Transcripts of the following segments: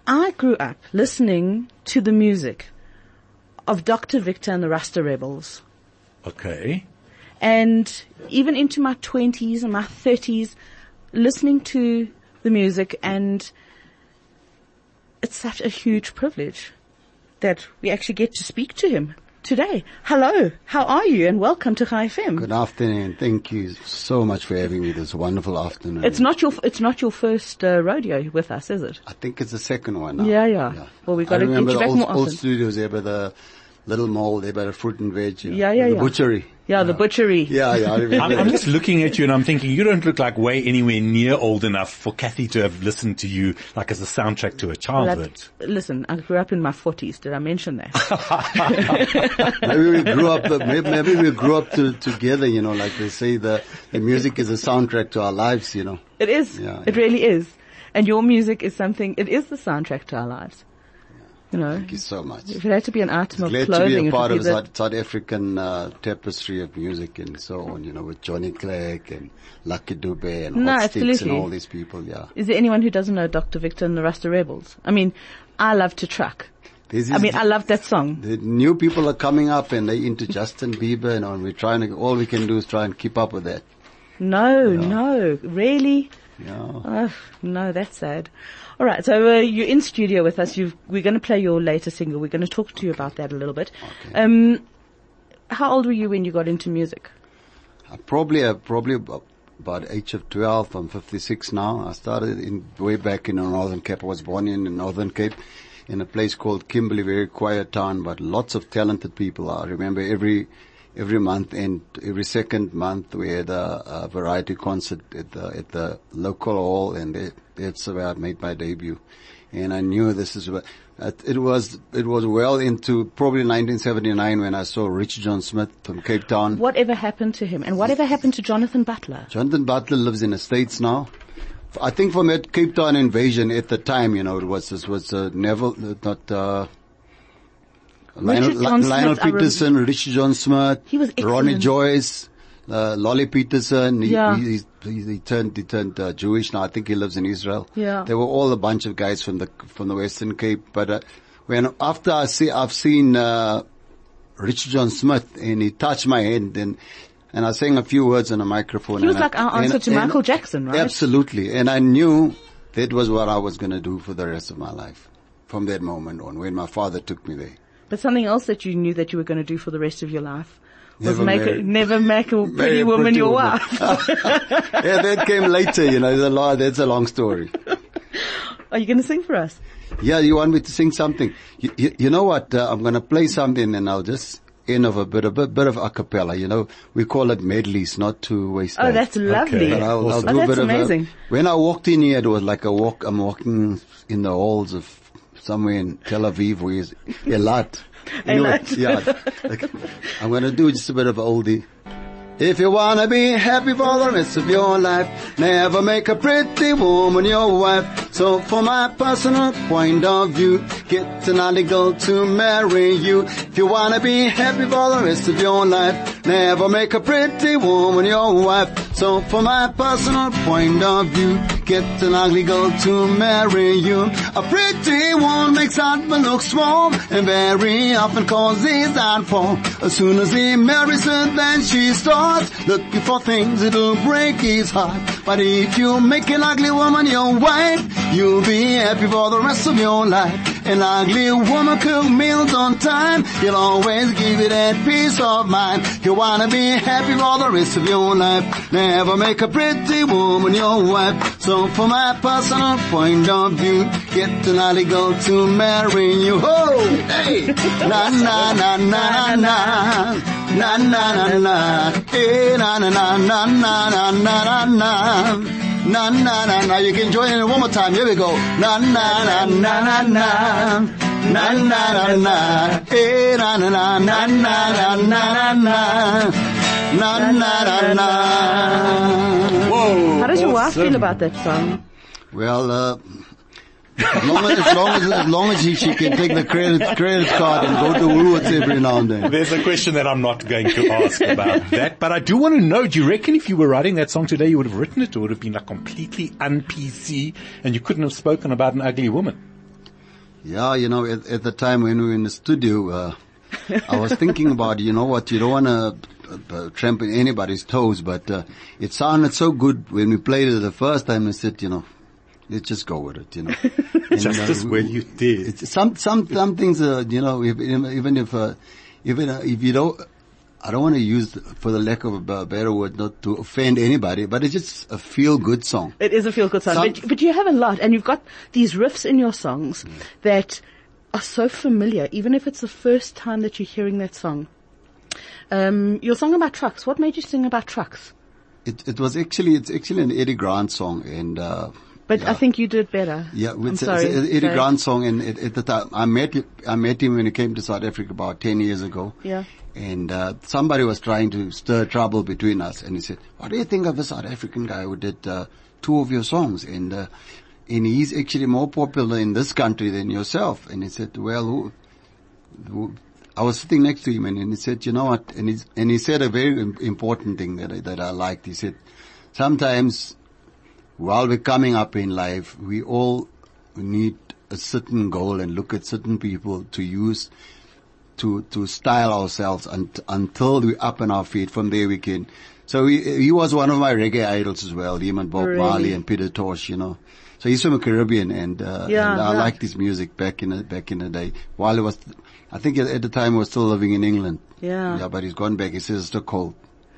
I grew up listening to the music of Dr. Victor and the Rasta Rebels. Okay. And even into my 20s and my 30s, listening to the music, and it's such a huge privilege that we actually get to speak to him today. Hello, how are you? And welcome to Chai FM. Good afternoon. Thank you so much for having me this wonderful afternoon. It's not your first rodeo with us, is it? I think it's the second one now. Yeah. Well, we've got to get you back more often. I remember the old studios there by the Little Mall, there by the fruit and veg. Yeah. The butchery. Yeah, the butchery. Yeah, I remember. I'm just looking at you and I'm thinking you don't look like way anywhere near old enough for Kathy to have listened to you like as a soundtrack to her childhood. Listen, I grew up in my 40s. Did I mention that? Maybe we grew up together, like they say the music is a soundtrack to our lives, It is. Yeah, it really is. And your music is it is the soundtrack to our lives. Thank you so much. If it had to be an item of glad clothing, to be a part of South African tapestry of music and so on, with Johnny Clegg and Lucky Dube and Hot Sticks and all these people, yeah. Is there anyone who doesn't know Dr. Victor and the Rasta Rebels? I mean, I love to truck. I love that song. The new people are coming up and they're into Justin Bieber and all we can do is try and keep up with that. No, really? Yeah. Oh, no, that's sad. All right, so you're in studio with us. We're going to play your latest single. We're going to talk to you about that a little bit. Okay. How old were you when you got into music? Probably about age of 12. I'm 56 now. I started way back in the Northern Cape. I was born in the Northern Cape in a place called Kimberley, very quiet town, but lots of talented people. I remember every month and every second month we had a variety concert at the local hall, and that's where I made my debut. And I knew this is what it was well into probably 1979 when I saw Rich John Smith from Cape Town. Whatever happened to him? And whatever happened to Jonathan Butler? Jonathan Butler lives in the States now. I think from that Cape Town invasion at the time, Lionel Peterson, Richie John Smith, he was Ronnie Joyce, Lolly Peterson. He turned Jewish now. I think he lives in Israel. Yeah. They were all a bunch of guys from the Western Cape. But after I've seen Richie John Smith and he touched my hand and I sang a few words on a microphone. He was like our answer to Michael Jackson, right? Absolutely. And I knew that was what I was going to do for the rest of my life from that moment on when my father took me there. But something else that you knew that you were going to do for the rest of your life was never make a pretty woman your wife. Yeah, that came later, that's a long story. Are you going to sing for us? Yeah, you want me to sing something? You know what? I'm going to play something and I'll just end of a bit of a cappella. We call it medleys, not to waste time. Oh, that's lovely. Okay. I'll do a bit amazing. When I walked in here, it was like a walk. I'm walking in the halls of somewhere in Tel Aviv, where is Eilat. Yeah. I'm going to do just a bit of oldie. If you want to be happy for the rest of your life, never make a pretty woman your wife. So for my personal point of view, get an ugly girl to marry you. If you want to be happy for the rest of your life, never make a pretty woman your wife. So for my personal point of view, get an ugly girl to marry you. A pretty woman makes husband look small and very often causes downfall. As soon as he marries her, then she starts looking for things that'll break his heart. But if you make an ugly woman your wife, you'll be happy for the rest of your life. An ugly woman cook meals on time, you'll always give you that peace of mind. You wanna be happy for the rest of your life, never make a pretty woman your wife. So for my personal point of view, get an ugly girl to marry you. Oh, hey, na na na na na, na na na na, hey, na na na na na na na na. Na na na na, you can join in one more time. Here we go. Na na na na na na, na na na na, eh na na na na na na na na, na na na. Whoa! How does your wife feel about that song? Well, as long as she can take the credit card and go to Woolworths every now and then. There's a question that I'm not going to ask about that, but I do want to know, do you reckon if you were writing that song today, you would have written it, or would have been like completely un-PC and you couldn't have spoken about an ugly woman? Yeah, at the time when we were in the studio, I was thinking about, you don't want to trample anybody's toes, but it sounded so good when we played it the first time. I said, let's just go with it, And, Just as well you did. Some things, even if you don't, I don't want to use, for the lack of a better word, not to offend anybody, but it's just a feel-good song. It is a feel-good song. But you have a lot, and you've got these riffs in your songs that are so familiar, even if it's the first time that you're hearing that song. Your song about trucks, what made you sing about trucks? It's actually an Eddie Grant song, and, but yeah. I think you did better. Yeah, it's an Eddie Grant song, and at the time, I met him when he came to South Africa about 10 years ago. Yeah. And, somebody was trying to stir trouble between us, and he said, what do you think of a South African guy who did, 2 of your songs? And he's actually more popular in this country than yourself. And he said, well, I was sitting next to him, and he said, you know what? And he said a very important thing that I liked. He said, sometimes while we're coming up in life, we all need a certain goal and look at certain people to use to style ourselves until we're up on our feet. From there we can. So he was one of my reggae idols as well, him and Bob Marley and Peter Tosh, So he's from the Caribbean, and I liked his music back in the day. While he was, I think at the time he was still living in England. Yeah. Yeah, but he's gone back. He says it's still cold.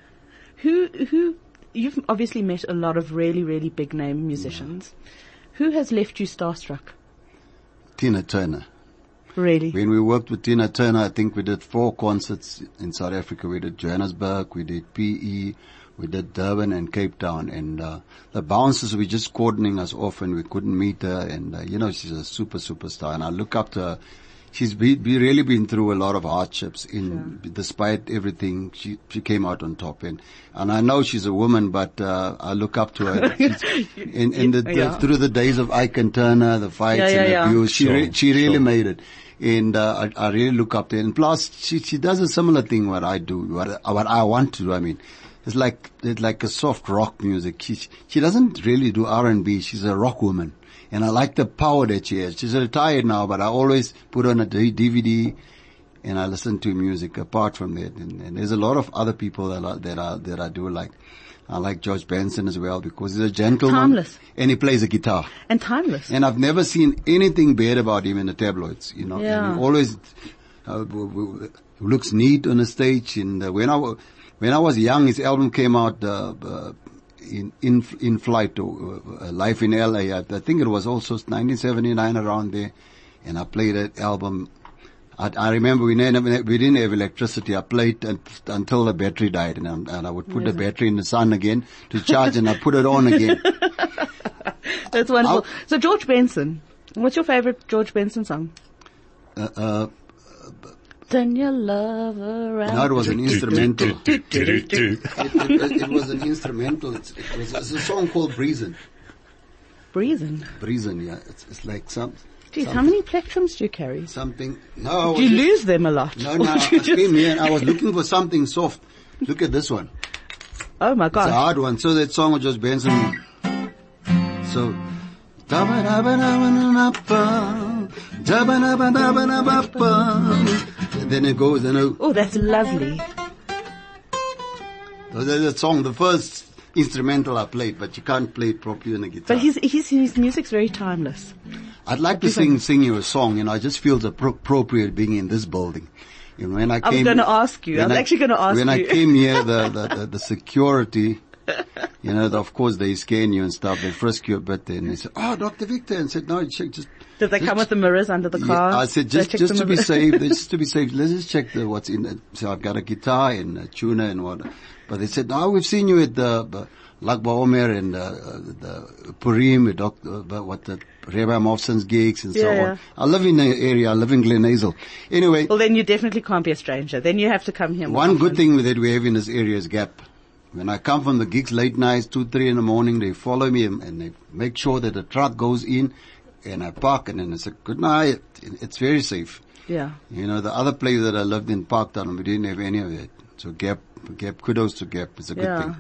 You've obviously met a lot of really, really big name musicians. Yeah. Who has left you starstruck? Tina Turner. Really? When we worked with Tina Turner, I think we did 4 concerts in South Africa. We did Johannesburg, we did PE, we did Durban and Cape Town, and the bouncers were just cordoning us off, and we couldn't meet her, and she's a superstar, and I look up to her. She's really been through a lot of hardships despite everything, she came out on top, and I know she's a woman, but I look up to her. Through the days of Ike and Turner, the fights and the abuse, she really made it. And I really look up to her. And plus, she does a similar thing what I do, what I want to do. I mean, it's like a soft rock music. She doesn't really do R&B. She's a rock woman. And I like the power that she has. She's retired now, but I always put on a DVD and I listen to music apart from that. And there's a lot of other people that I do like. I like George Benson as well because he's a gentleman. Timeless. And he plays a guitar. And timeless. And I've never seen anything bad about him in the tabloids, Yeah. And he always looks neat on the stage. And when I was young, his album came out in Flight, Life in LA. I think it was also 1979 around there. And I played that album. I remember we didn't have electricity. I played until the battery died, and I would put the battery in the sun again to charge, and I put it on again. That's wonderful. So George Benson, what's your favorite George Benson song? Turn your love around. No, it was an instrumental. It was an instrumental. It's a song called Breezin'. Breezin', yeah. It's like some. Jeez, how many plectrums do you carry? Something. No. Do you lose them a lot? No. I came here and I was looking for something soft. Look at this one. Oh my God. It's a hard one. So that song was just Benson. So. Then it goes, oh, that's lovely. That's the song, the first instrumental I played, but you can't play it properly on a guitar. But his music's very timeless. I'd like to sing you a song, I just feel it's appropriate being in this building. When I was going to ask you. I was actually going to ask you. When I came here, the security, of course they scan you and stuff. They frisk you a bit, and they said, "Oh, Dr. Victor," and said, "No, just." Did they come with the mirrors under the car? Yeah, I said, just to be safe, let's just check what's in it. So I've got a guitar and a tuner and what. But they said, "No, we've seen you at the Lag BaOmer and the Purim, the Rabbi Mofson's gigs and so on." I live in the area. I live in Glen Hazel. Anyway. Well, then you definitely can't be a stranger. Then you have to come here. One good thing that we have in this area is Gap. When I come from the gigs late nights, 2, 3 in the morning, they follow me and they make sure that the truck goes in and I park and then it's a good night. It's very safe. Yeah. The other place that I lived in Parktown, we didn't have any of that. So Gap, kudos to Gap. It's a good thing.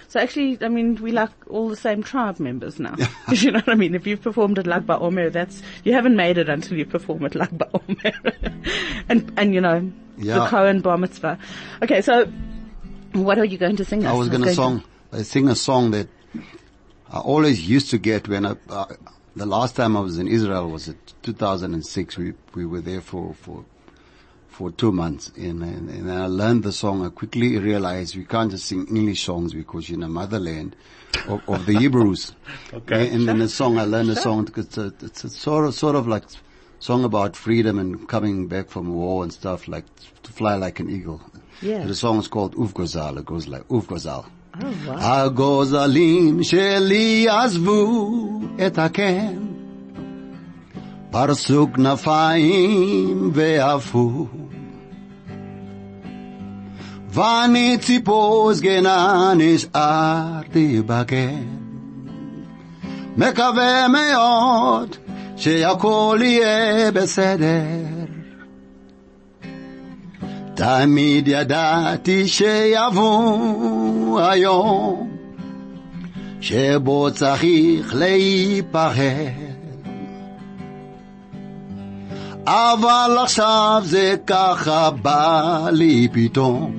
So actually, I mean, we like all the same tribe members now. You know what I mean? If you've performed at Lag BaOmer, you haven't made it until you perform at Lag BaOmer. and you know, the Cohen Bar Mitzvah. Okay, so what are you going to sing us? I was going to sing a song that I always used to get when the last time I was in Israel was in 2006. We were there for 2 months, and I learned the song. I quickly realized we can't just sing English songs because you're in a motherland of the Hebrews. Okay. And then the song, I learned the song because it's a sort of like song about freedom and coming back from war and stuff, like to fly like an eagle. Yeah. The song is called Uf Gozal. It goes like Uf Gozal. Oh wow. הגוזלים שלי עזבו את הקן, פרסו כנפיים ועפו, ואני ציפור סגנה נשארתי בקן, מקווה מאוד שהכל יהיה בסדר. תמיד ידעתי שיבוא היום שבו צריך להיפרד, אבל עכשיו זה ככה בא לי פתאום,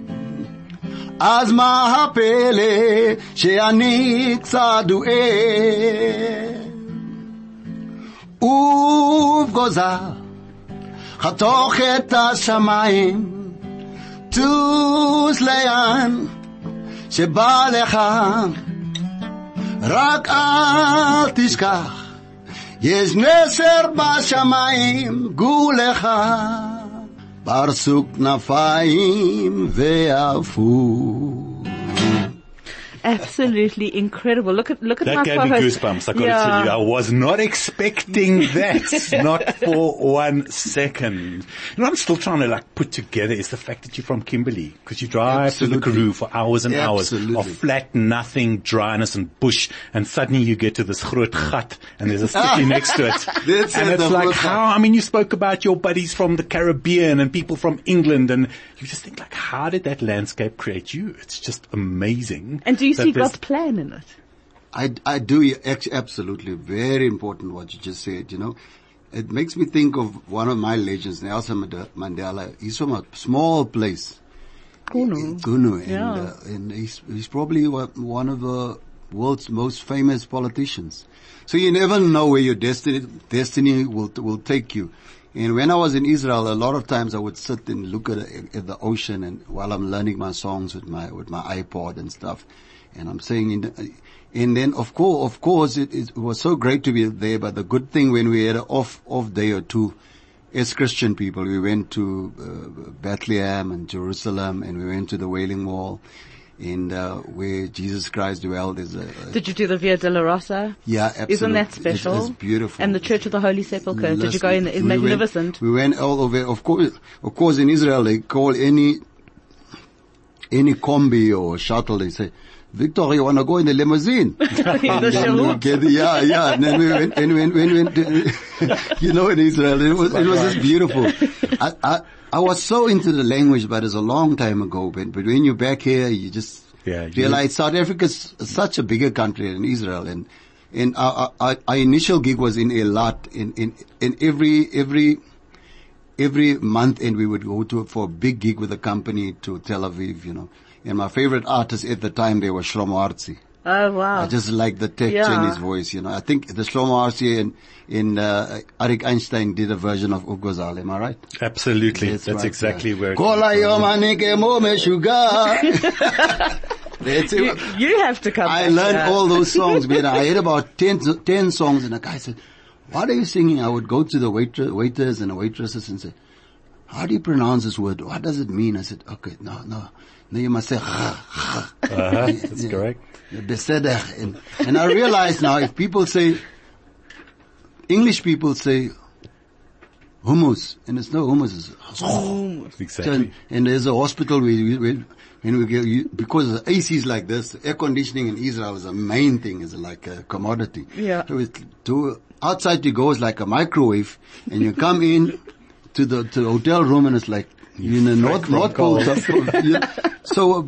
אז מה הפלא שאני קצת דואג. ובגוזל חתוך את השמיים, טוס לאן שבא לך, רק אל תשכח, יש נסר בשמיים, גול לך, פרסו כנפיים ועפו. Absolutely incredible. Look at that my gave me goosebumps. I got to tell you, I was not expecting that, not for 1 second. And I'm still trying to like put together is the fact that you're from Kimberley, because you drive to the Karoo for hours and hours of flat nothing, dryness and bush, and suddenly you get to this Groot Gat and there's a city next to it. And it's like how, I mean, you spoke about your buddies from the Caribbean and people from England, and you just think like, how did that landscape create you? It's just amazing. And do you see God's plan in it? I do, absolutely. Very important what you just said, you know. It makes me think of one of my legends, Nelson Mandela. He's from a small place. Gunu. And he's probably one of the world's most famous politicians. So you never know where your destiny will take you. And when I was in Israel, a lot of times I would sit and look at the ocean, and while I'm learning my songs with my iPod and stuff, and I'm saying, and then of course it was so great to be there. But the good thing, when we had an off day or two, as Christian people, we went to Bethlehem and Jerusalem, and we went to the Wailing Wall, and where Jesus Christ dwelled. Did you do the Via Dolorosa? Yeah, absolutely. Isn't that special? It's beautiful. And the Church of the Holy Sepulchre. Did you go in? It's magnificent. We went all over. Of course, in Israel they call any combi or shuttle, they say, Victor, you want to go in the limousine? And then we went, you know, in Israel, it was just beautiful. I was so into the language, but it's a long time ago. But when you're back here, you just realize South Africa's such a bigger country than Israel. And our initial gig was in Eilat, in every month, and we would go for a big gig with a company to Tel Aviv, you know. And my favorite artist at the time, they were Shlomo Artzi. Oh wow! I just like the texture in his voice, you know. I think the Shlomo Artzi and Arik Einstein did a version of Uf Gozal. Am I right? Absolutely. That's right, exactly where. That's it. You have to come. I learned all those songs, man. I had about 10 songs, and the guy said, "What are you singing?" I would go to the waiters and the waitresses and say, "How do you pronounce this word? What does it mean?" I said, "Okay, no, you must say that's correct. And I realize now, if people say, English people say hummus, and it's no hummus, it's hummus. Exactly. And there's a hospital when we get, because the AC is like this, air conditioning in Israel is a main thing, is like a commodity. Yeah. So outside you go is like a microwave, and you come in to the hotel room, and it's like, you're in the North Pole. So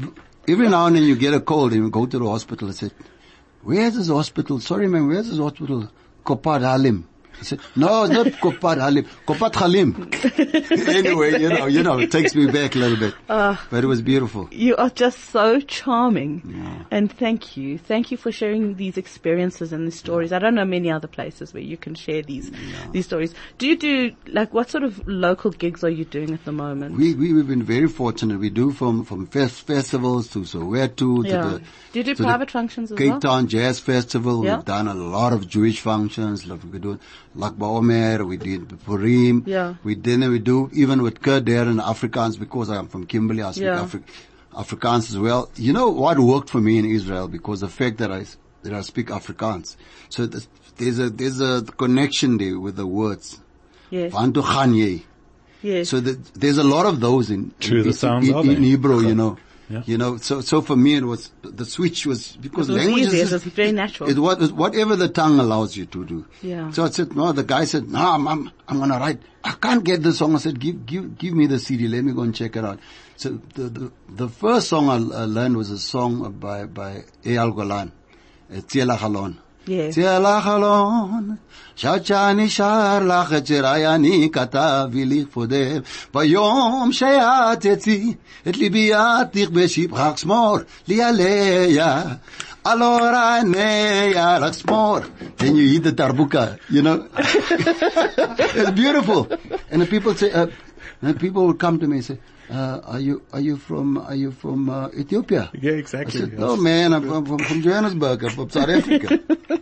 Every now and then you get a cold and you go to the hospital and say, where's this hospital? Sorry man, where's this hospital? Kopat Halim. I said, no, it's not Kopat Halim. Kopat Halim. Anyway, you know, it takes me back a little bit. But it was beautiful. You are just so charming. Yeah. And thank you. Thank you for sharing these experiences and these stories. I don't know many other places where you can share these stories. Do you do, like, what sort of local gigs are you doing at the moment? We've been very fortunate. We do from festivals to Soweto to the... Do you do private functions as well? Cape Town Jazz Festival. Yeah. We've done a lot of Jewish functions. Like we do Lag BaOmer, we did Purim. Yeah. We do even with Kurt Darren Afrikaans, because I'm from Kimberley, I speak Afrikaans as well. You know what worked for me in Israel? Because the fact that I speak Afrikaans. So there's a connection there with the words. Yes. Vantu Chanye. Yes. So there's a lot of those in Hebrew, you know. Yeah. You know, so for me it was, the switch was, because language is very natural. It was whatever the tongue allows you to do. Yeah. So I said, no, the guy said, no, I'm gonna write. I can't get the song. I said, give me the CD. Let me go and check it out. So the first song I learned was a song by Eyal Golan, Tiela Halon. Yes. Tiela Halon. Shachani shar lach cherayani katavi li fodem bayom shayateti et libiatich beshibchach smor lialeya alora neya lachsmor. Then you eat the tarbuka, you know. It's beautiful. And the people say, and people would come to me and say, are you from Ethiopia? Yeah, exactly. I said, no man, I'm from Johannesburg, I'm from South Africa.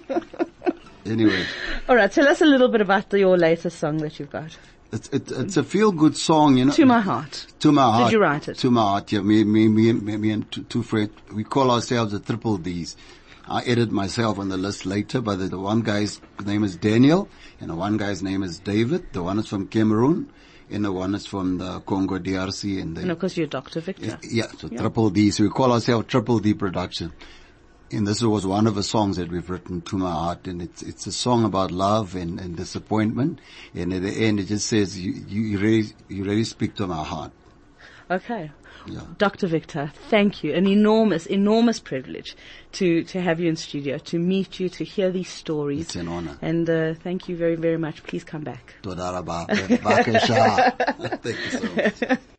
Anyway. All right, tell us a little bit about your latest song that you've got. It's a feel-good song, you know. To My Heart. To My Heart. Did you write it? To My Heart, yeah. Me and two friends, we call ourselves the Triple Ds. I edit myself on the list later, but the one guy's name is Daniel, and the one guy's name is David. The one is from Cameroon, and the one is from the Congo DRC. And of course you're Dr. Victor. Yeah, so Triple D. So we call ourselves Triple D Production. And this was one of the songs that we've written, To My Heart, and it's a song about love and disappointment. And at the end, it just says, you really speak to my heart. Okay. Yeah. Dr. Victor, thank you. An enormous privilege to have you in studio, to meet you, to hear these stories. It's an honor. And thank you very, very much. Please come back. Toda rabba. Thank you so much.